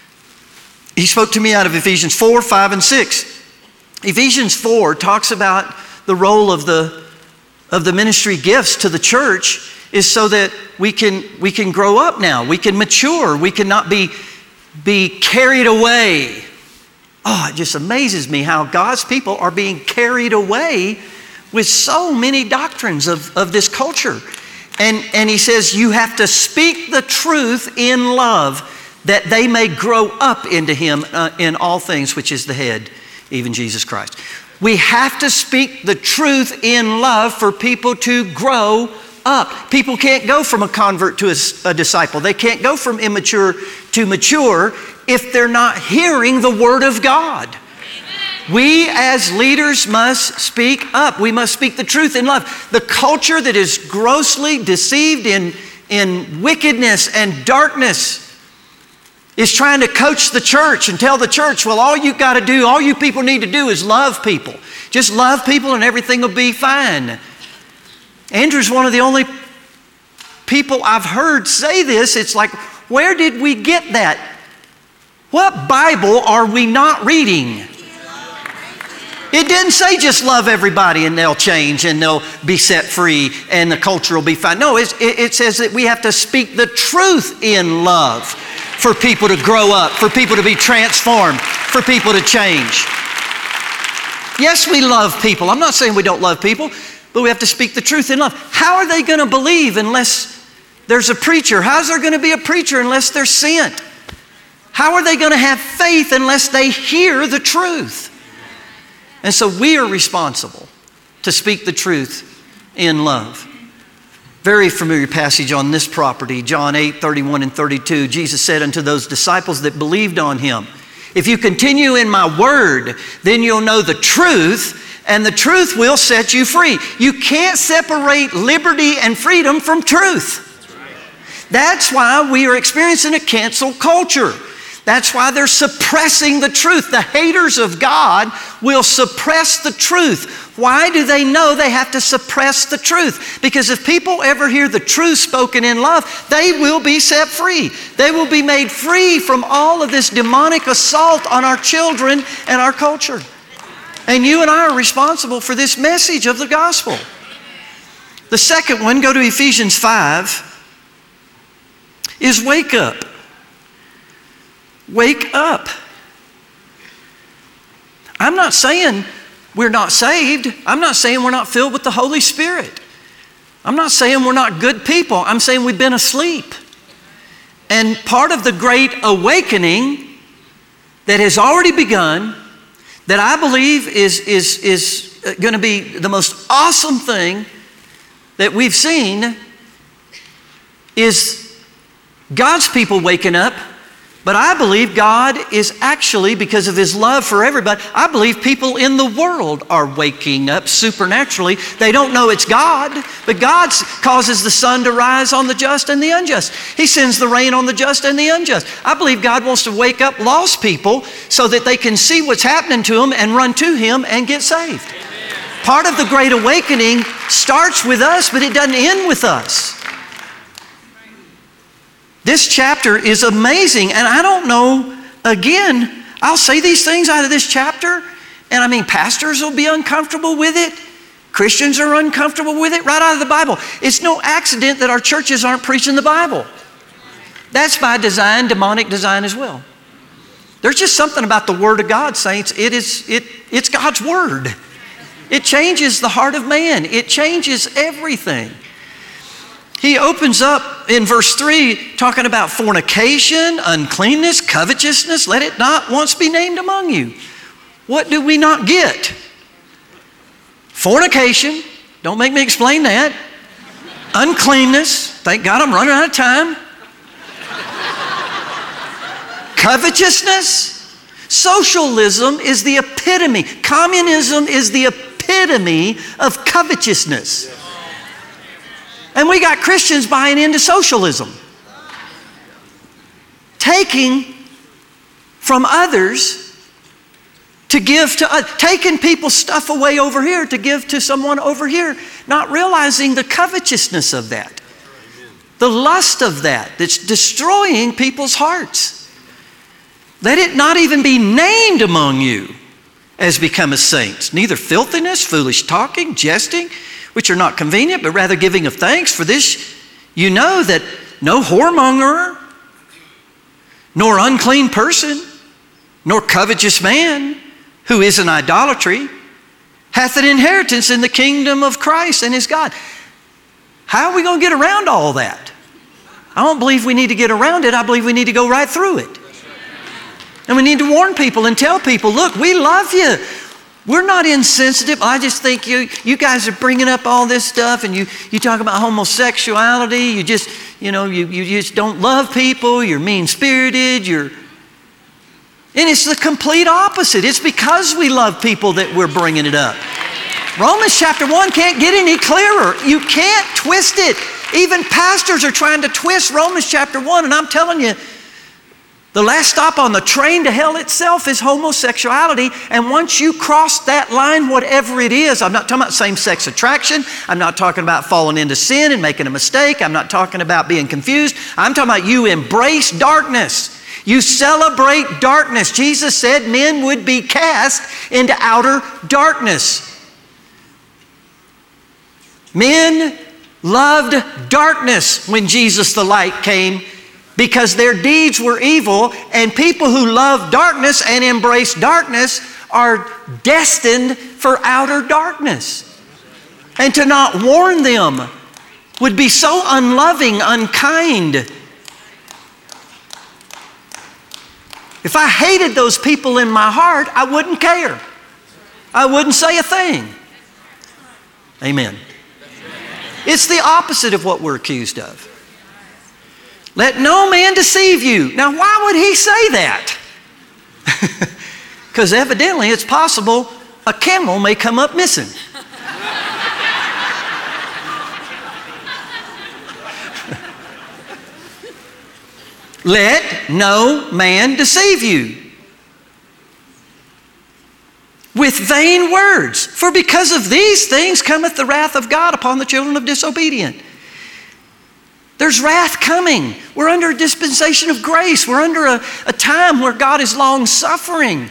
He spoke to me out of Ephesians four, five, and six. Ephesians four talks about the role of the, of the ministry gifts to the church is so that we can, we can grow up now. We can mature. We cannot be, be carried away. Oh, it just amazes me how God's people are being carried away with so many doctrines of, of this culture. And, and he says, you have to speak the truth in love that they may grow up into him uh, in all things, which is the head, even Jesus Christ. We have to speak the truth in love for people to grow up. People can't go from a convert to a, a disciple. They can't go from immature to mature if they're not hearing the word of God. We as leaders must speak up. We must speak the truth in love. The culture that is grossly deceived in, in wickedness and darkness is trying to coach the church and tell the church, well, all you got to do, all you people need to do is love people. Just love people and everything will be fine. Andrew's one of the only people I've heard say this. It's like, where did we get that? What Bible are we not reading? It didn't say just love everybody and they'll change and they'll be set free and the culture will be fine. No, it, it says that we have to speak the truth in love for people to grow up, for people to be transformed, for people to change. Yes, we love people. I'm not saying we don't love people, but we have to speak the truth in love. How are they going to believe unless there's a preacher? How's there going to be a preacher unless they're sent? How are they going to have faith unless they hear the truth? And so we are responsible to speak the truth in love. Very familiar passage on this property, John eight, thirty-one and thirty-two. Jesus said unto those disciples that believed on him, if you continue in my word, then you'll know the truth, and the truth will set you free. You can't separate liberty and freedom from truth. That's why we are experiencing a cancel culture. That's why they're suppressing the truth. The haters of God will suppress the truth. Why do they know they have to suppress the truth? Because if people ever hear the truth spoken in love, they will be set free. They will be made free from all of this demonic assault on our children and our culture. And you and I are responsible for this message of the gospel. The second one, go to Ephesians five, is wake up. Wake up. I'm not saying we're not saved. I'm not saying we're not filled with the Holy Spirit. I'm not saying we're not good people. I'm saying we've been asleep. And part of the great awakening that has already begun, that I believe is, is, is going to be the most awesome thing that we've seen, is God's people waking up But I believe God is actually, because of His love for everybody, I believe people in the world are waking up supernaturally. They don't know it's God, but God causes the sun to rise on the just and the unjust. He sends the rain on the just and the unjust. I believe God wants to wake up lost people so that they can see what's happening to them and run to Him and get saved. Amen. Part of the Great Awakening starts with us, but it doesn't end with us. This chapter is amazing, and I don't know, again, I'll say these things out of this chapter, and I mean, pastors will be uncomfortable with it. Christians are uncomfortable with it right out of the Bible. It's no accident that our churches aren't preaching the Bible. That's by design, demonic design as well. There's just something about the Word of God, saints. It is, it, it's God's Word. It changes the heart of man. It changes everything. He opens up in verse three talking about fornication, uncleanness, covetousness. Let it not once be named among you. What do we not get? Fornication. Don't make me explain that. Uncleanness. Thank God I'm running out of time. Covetousness. Socialism is the epitome. Communism is the epitome of covetousness. And we got Christians buying into socialism. Taking from others to give to others. Taking people's stuff away over here to give to someone over here. Not realizing the covetousness of that. The lust of that that's destroying people's hearts. Let it not even be named among you as becometh saints. Neither filthiness, foolish talking, jesting, which are not convenient, but rather giving of thanks. For this you know that no whoremonger, nor unclean person, nor covetous man, who is in idolatry, hath an inheritance in the kingdom of Christ and His God. How are we going to get around all that? I don't believe we need to get around it. I believe we need to go right through it. And we need to warn people and tell people, look, we love you. We're not insensitive. I just think you you guys are bringing up all this stuff, and you, you talk about homosexuality. You just, you know, you, you just don't love people. You're mean-spirited. You're... And it's the complete opposite. It's because we love people that we're bringing it up. Romans chapter one can't get any clearer. You can't twist it. Even pastors are trying to twist Romans chapter one, and I'm telling you, the last stop on the train to hell itself is homosexuality. And once you cross that line, whatever it is, I'm not talking about same-sex attraction. I'm not talking about falling into sin and making a mistake. I'm not talking about being confused. I'm talking about you embrace darkness. You celebrate darkness. Jesus said men would be cast into outer darkness. Men loved darkness when Jesus the light came, because their deeds were evil, and people who love darkness and embrace darkness are destined for outer darkness. And to not warn them would be so unloving, unkind. If I hated those people in my heart, I wouldn't care. I wouldn't say a thing. Amen. It's the opposite of what we're accused of. Let no man deceive you. Now, why would he say that? Because evidently it's possible a camel may come up missing. Let no man deceive you with vain words. For because of these things cometh the wrath of God upon the children of disobedient. There's wrath coming. We're under a dispensation of grace. We're under a, a time where God is long-suffering.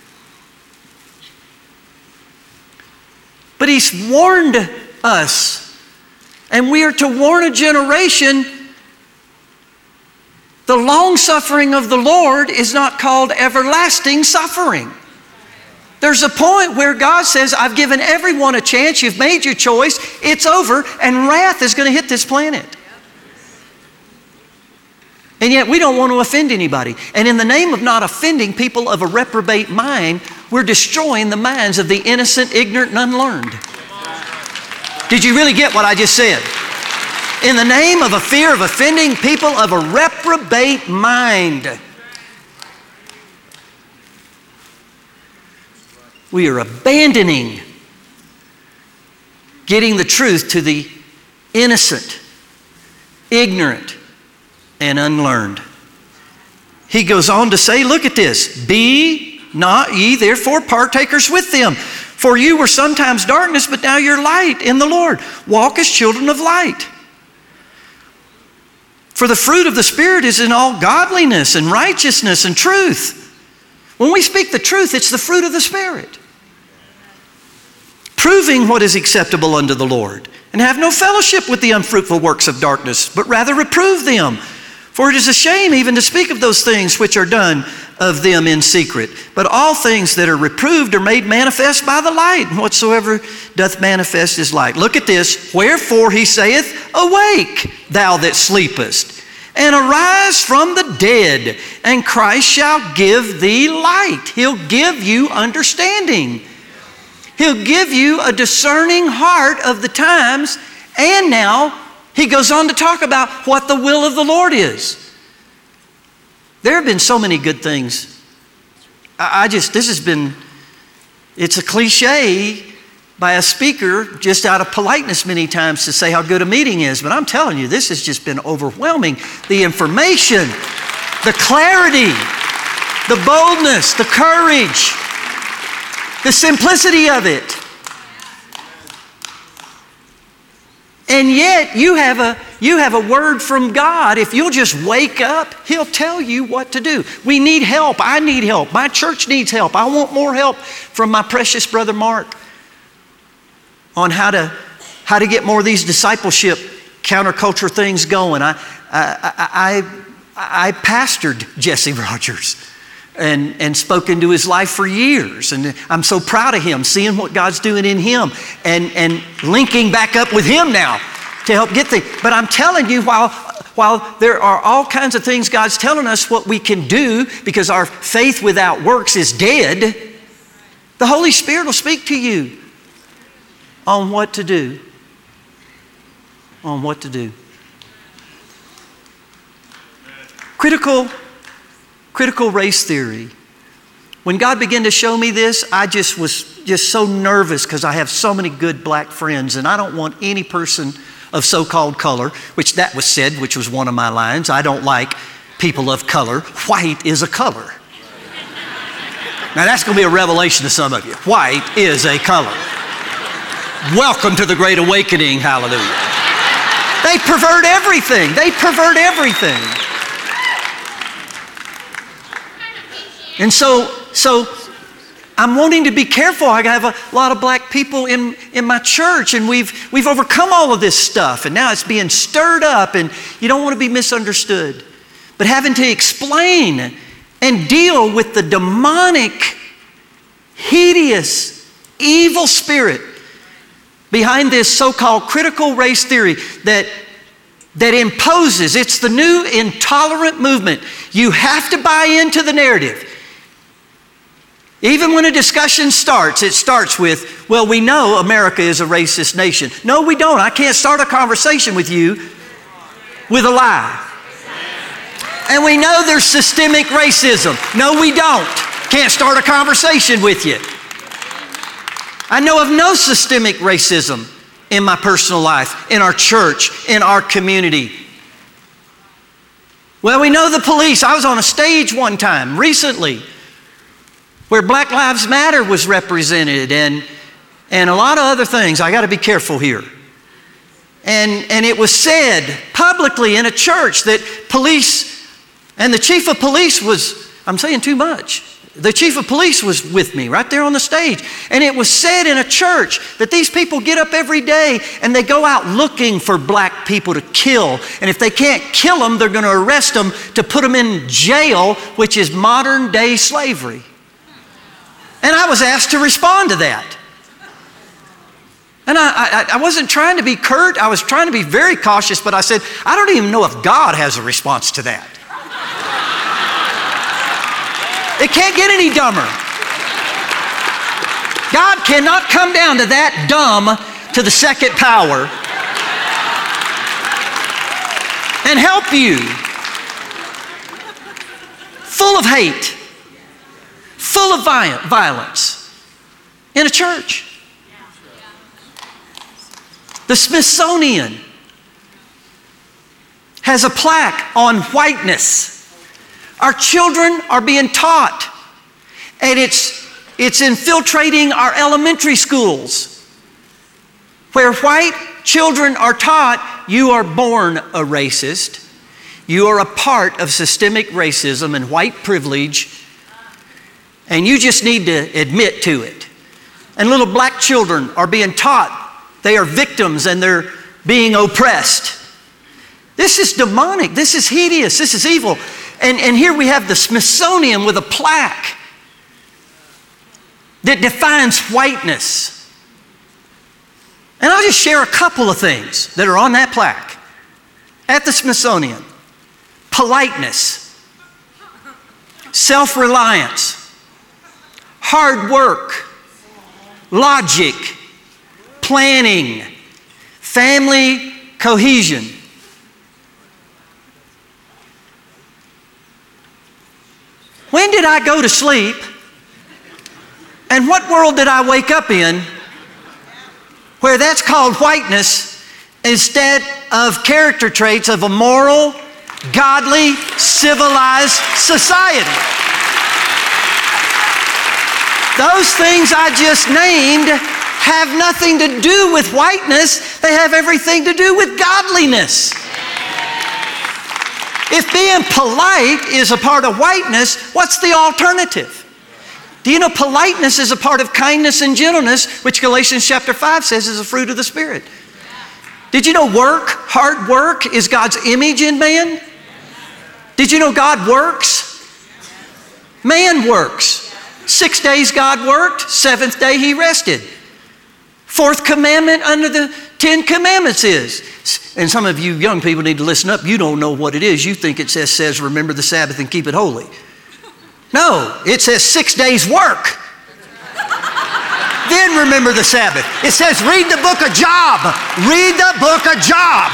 But He's warned us. And we are to warn a generation. The long-suffering of the Lord is not called everlasting suffering. There's a point where God says, I've given everyone a chance. You've made your choice. It's over. And wrath is going to hit this planet. And yet we don't want to offend anybody. And in the name of not offending people of a reprobate mind, we're destroying the minds of the innocent, ignorant, and unlearned. Did you really get what I just said? In the name of a fear of offending people of a reprobate mind. We are abandoning getting the truth to the innocent, ignorant, and unlearned. He goes on to say, look at this. Be not ye therefore partakers with them. For you were sometimes darkness, but now you're light in the Lord. Walk as children of light. For the fruit of the Spirit is in all godliness and righteousness and truth. When we speak the truth, it's the fruit of the Spirit. Proving what is acceptable unto the Lord. And have no fellowship with the unfruitful works of darkness, but rather reprove them. For it is a shame even to speak of those things which are done of them in secret. But all things that are reproved are made manifest by the light, and whatsoever doth manifest is light. Look at this. Wherefore he saith, awake, thou that sleepest, and arise from the dead, and Christ shall give thee light. He'll give you understanding. He'll give you a discerning heart of the times, and now he goes on to talk about what the will of the Lord is. There have been so many good things. I just, this has been, it's a cliche by a speaker just out of politeness many times to say how good a meeting is, but I'm telling you, this has just been overwhelming. The information, the clarity, the boldness, the courage, the simplicity of it. And yet you have a you have a word from God. If you'll just wake up, He'll tell you what to do. We need help. I need help. My church needs help. I want more help from my precious brother Mark on how to how to get more of these discipleship counterculture things going. I I I, I pastored Jesse Rogers and, and spoke into his life for years. And I'm so proud of him, seeing what God's doing in him and, and linking back up with him now to help get the, but I'm telling you, while, while there are all kinds of things God's telling us what we can do because our faith without works is dead, the Holy Spirit will speak to you on what to do. On what to do. Critical Critical race theory. When God began to show me this, I just was just so nervous because I have so many good black friends, and I don't want any person of so-called color, which that was said, which was one of my lines. I don't like people of color. White is a color. Now that's going to be a revelation to some of you. White is a color. Welcome to the Great Awakening. Hallelujah. They pervert everything. They pervert everything. And so, so I'm wanting to be careful. I have a lot of black people in, in my church, and we've, we've overcome all of this stuff, and now it's being stirred up, and you don't want to be misunderstood. But having to explain and deal with the demonic, hideous, evil spirit behind this so-called critical race theory that that imposes, it's the new intolerant movement. You have to buy into the narrative. Even when a discussion starts, it starts with, well, we know America is a racist nation. No, we don't. I can't start a conversation with you with a lie. And we know there's systemic racism. No, we don't. Can't start a conversation with you. I know of no systemic racism in my personal life, in our church, in our community. Well, we know the police. I was on a stage one time recently where Black Lives Matter was represented and, and a lot of other things. I got to be careful here. And, and it was said publicly in a church that police, and the chief of police was, I'm saying too much. The chief of police was with me right there on the stage. And it was said in a church that these people get up every day and they go out looking for black people to kill. And if they can't kill them, they're going to arrest them to put them in jail, which is modern day slavery. And I was asked to respond to that. And I, I, I wasn't trying to be curt. I was trying to be very cautious, but I said, I don't even know if God has a response to that. It can't get any dumber. God cannot come down to that dumb to the second power and help you. Full of hate, full of violence, in a church. The Smithsonian has a plaque on whiteness. Our children are being taught, and it's, it's infiltrating our elementary schools, where white children are taught, you are born a racist, you are a part of systemic racism and white privilege, and you just need to admit to it. And little black children are being taught they are victims and they're being oppressed. This is demonic. This is hideous. This is evil. And, and here we have the Smithsonian with a plaque that defines whiteness. And I'll just share a couple of things that are on that plaque at the Smithsonian. Politeness, self-reliance, hard work, logic, planning, family cohesion. When did I go to sleep? And what world did I wake up in where that's called whiteness instead of character traits of a moral, godly, civilized society? Those things I just named have nothing to do with whiteness. They have everything to do with godliness. If being polite is a part of whiteness, what's the alternative? Do you know politeness is a part of kindness and gentleness, which Galatians chapter five says is a fruit of the Spirit? Did you know work, hard work, is God's image in man? Did you know God works? Man works. Six days God worked, seventh day He rested. Fourth commandment under the Ten Commandments is, and some of you young people need to listen up, you don't know what it is. You think it says, says remember the Sabbath and keep it holy. No, it says six days work. Then remember the Sabbath. It says read the book of Job. Read the book of Job.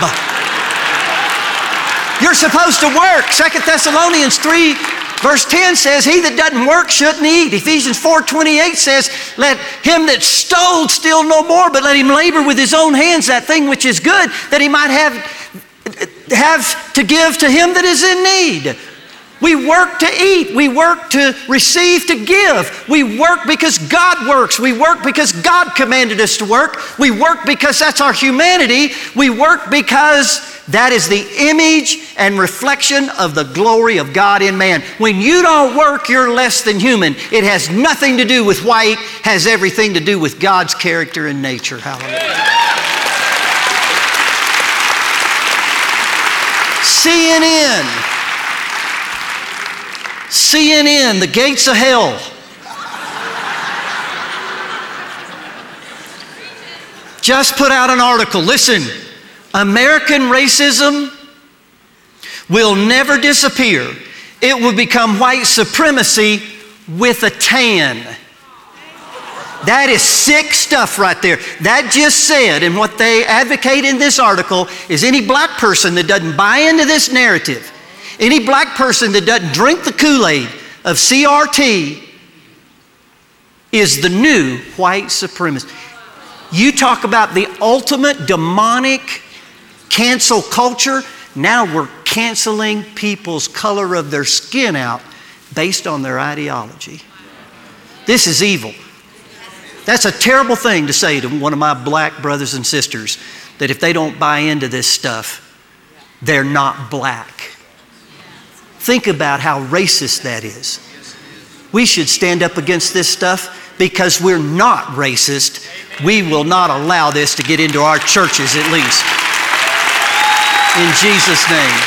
You're supposed to work. Second Thessalonians three verse ten says, he that doesn't work shouldn't eat. Ephesians four twenty-eight says, let him that stole steal no more, but let him labor with his own hands that thing which is good, that he might have, have to give to him that is in need. We work to eat. We work to receive, to give. We work because God works. We work because God commanded us to work. We work because that's our humanity. We work because that is the image and reflection of the glory of God in man. When you don't work, you're less than human. It has nothing to do with white, has everything to do with God's character and nature. Hallelujah. C N N. C N N, the gates of hell. Just put out an article. Listen, American racism will never disappear. It will become white supremacy with a tan. That is sick stuff right there. That just said, and what they advocate in this article is any black person that doesn't buy into this narrative, any black person that doesn't drink the Kool-Aid of C R T is the new white supremacist. You talk about the ultimate demonic cancel culture. Now we're canceling people's color of their skin out based on their ideology. This is evil. That's a terrible thing to say to one of my black brothers and sisters, that if they don't buy into this stuff, they're not black. Think about how racist that is. We should stand up against this stuff because we're not racist. We will not allow this to get into our churches, at least. In Jesus' name.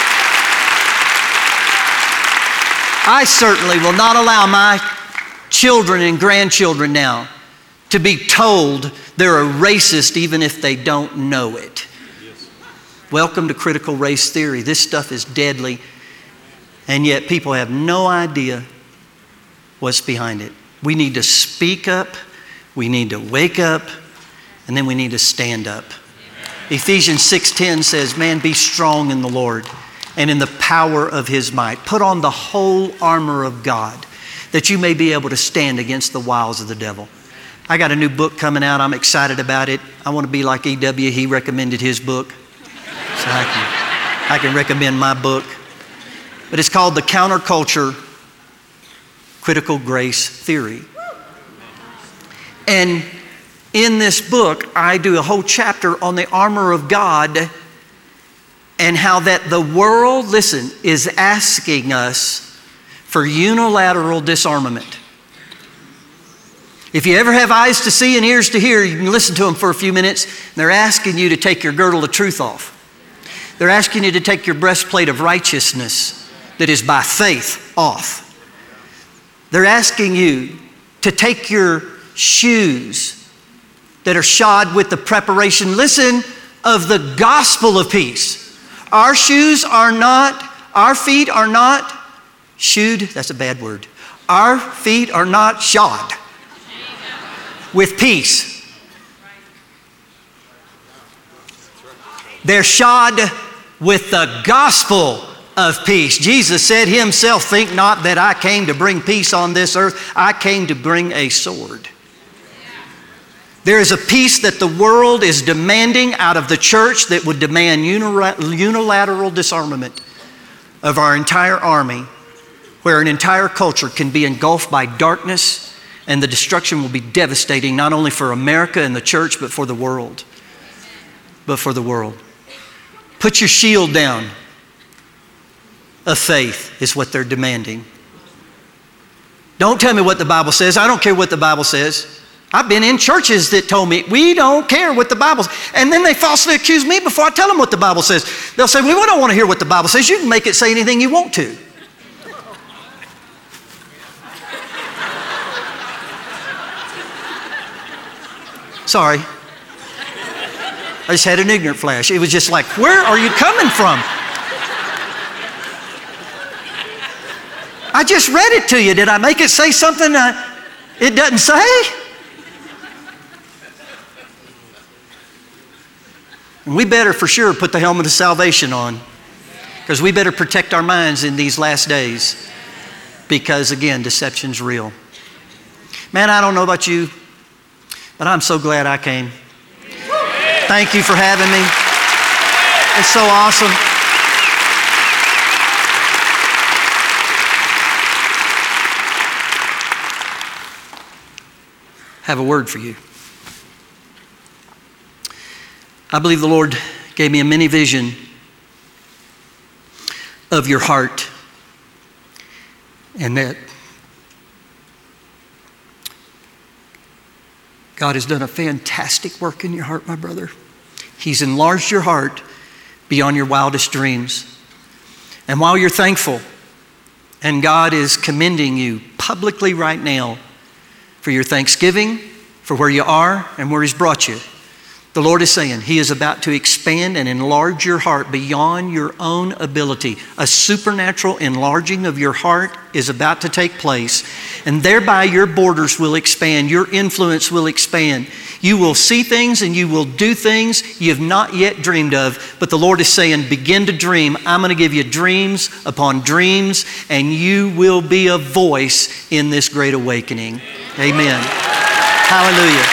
I certainly will not allow my children and grandchildren now to be told they're a racist even if they don't know it. Welcome to critical race theory. This stuff is deadly. And yet people have no idea what's behind it. We need to speak up, we need to wake up, and then we need to stand up. Amen. Ephesians six ten says, man, be strong in the Lord and in the power of His might. Put on the whole armor of God that you may be able to stand against the wiles of the devil. I got a new book coming out. I'm excited about it. I want to be like E W. He recommended his book. So I can, I can recommend my book. But it's called The Counterculture Critical Grace Theory. And in this book, I do a whole chapter on the armor of God and how that the world, listen, is asking us for unilateral disarmament. If you ever have eyes to see and ears to hear, you can listen to them for a few minutes. They're asking you to take your girdle of truth off. They're asking you to take your breastplate of righteousness that is by faith off. They're asking you to take your shoes that are shod with the preparation, listen, of the gospel of peace. Our shoes are not, our feet are not shoed, that's a bad word. Our feet are not shod with peace. They're shod with the gospel of peace. Jesus said himself, think not that I came to bring peace on this earth. I came to bring a sword. There is a peace that the world is demanding out of the church that would demand unilateral disarmament of our entire army, where an entire culture can be engulfed by darkness, and the destruction will be devastating not only for America and the church, but for the world. But for the world. Put your shield down of faith is what they're demanding. Don't tell me what the Bible says. I don't care what the Bible says. I've been in churches that told me, we don't care what the Bible says. And then they falsely accuse me before I tell them what the Bible says. They'll say, well, we don't want to hear what the Bible says. You can make it say anything you want to. Sorry. I just had an ignorant flash. It was just like, where are you coming from? I just read it to you. Did I make it say something uh, it doesn't say? And we better for sure put the helmet of salvation on, because we better protect our minds in these last days, because again, deception's real. Man, I don't know about you, but I'm so glad I came. Thank you for having me. It's so awesome. I have a word for you. I believe the Lord gave me a mini vision of your heart, and that God has done a fantastic work in your heart, my brother. He's enlarged your heart beyond your wildest dreams. And while you're thankful, and God is commending you publicly right now for your thanksgiving, for where you are and where He's brought you, the Lord is saying He is about to expand and enlarge your heart beyond your own ability. A supernatural enlarging of your heart is about to take place, and thereby your borders will expand, your influence will expand. You will see things and you will do things you have not yet dreamed of, but the Lord is saying, begin to dream. I'm going to give you dreams upon dreams, and you will be a voice in this great awakening. Amen. Hallelujah.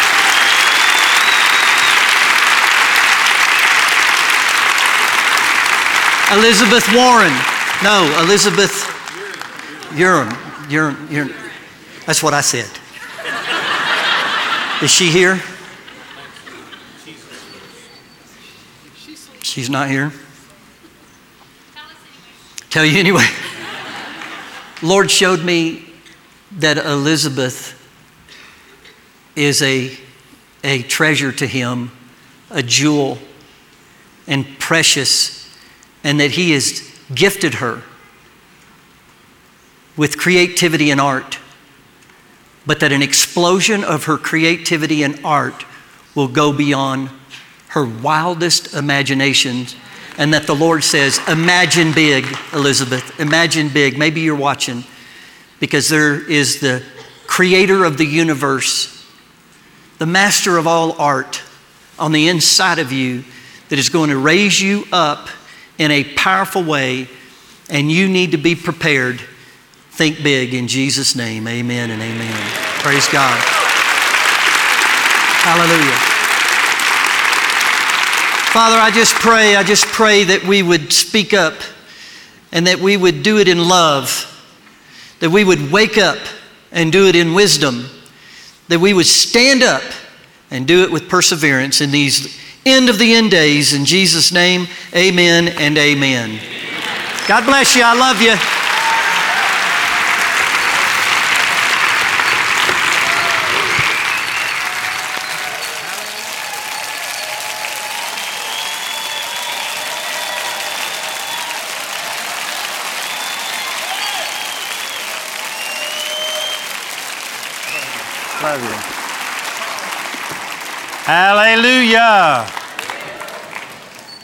Elizabeth Warren. No, Elizabeth Urim. Urim. Urim. That's what I said. Is she here? She's not here. Tell you anyway. Lord showed me that Elizabeth is a, a treasure to Him, a jewel, and precious, and that He has gifted her with creativity and art, but that an explosion of her creativity and art will go beyond her wildest imaginations, and that the Lord says, imagine big, Elizabeth, imagine big. Maybe you're watching, because there is the creator of the universe, the master of all art on the inside of you that is going to raise you up in a powerful way, and you need to be prepared. Think big in Jesus' name. Amen and amen. Praise God. Hallelujah. Father, I just pray, I just pray that we would speak up and that we would do it in love, that we would wake up and do it in wisdom, that we would stand up and do it with perseverance in these end of the end days. In Jesus' name, amen and amen. God bless you. I love you. Love you. Hallelujah.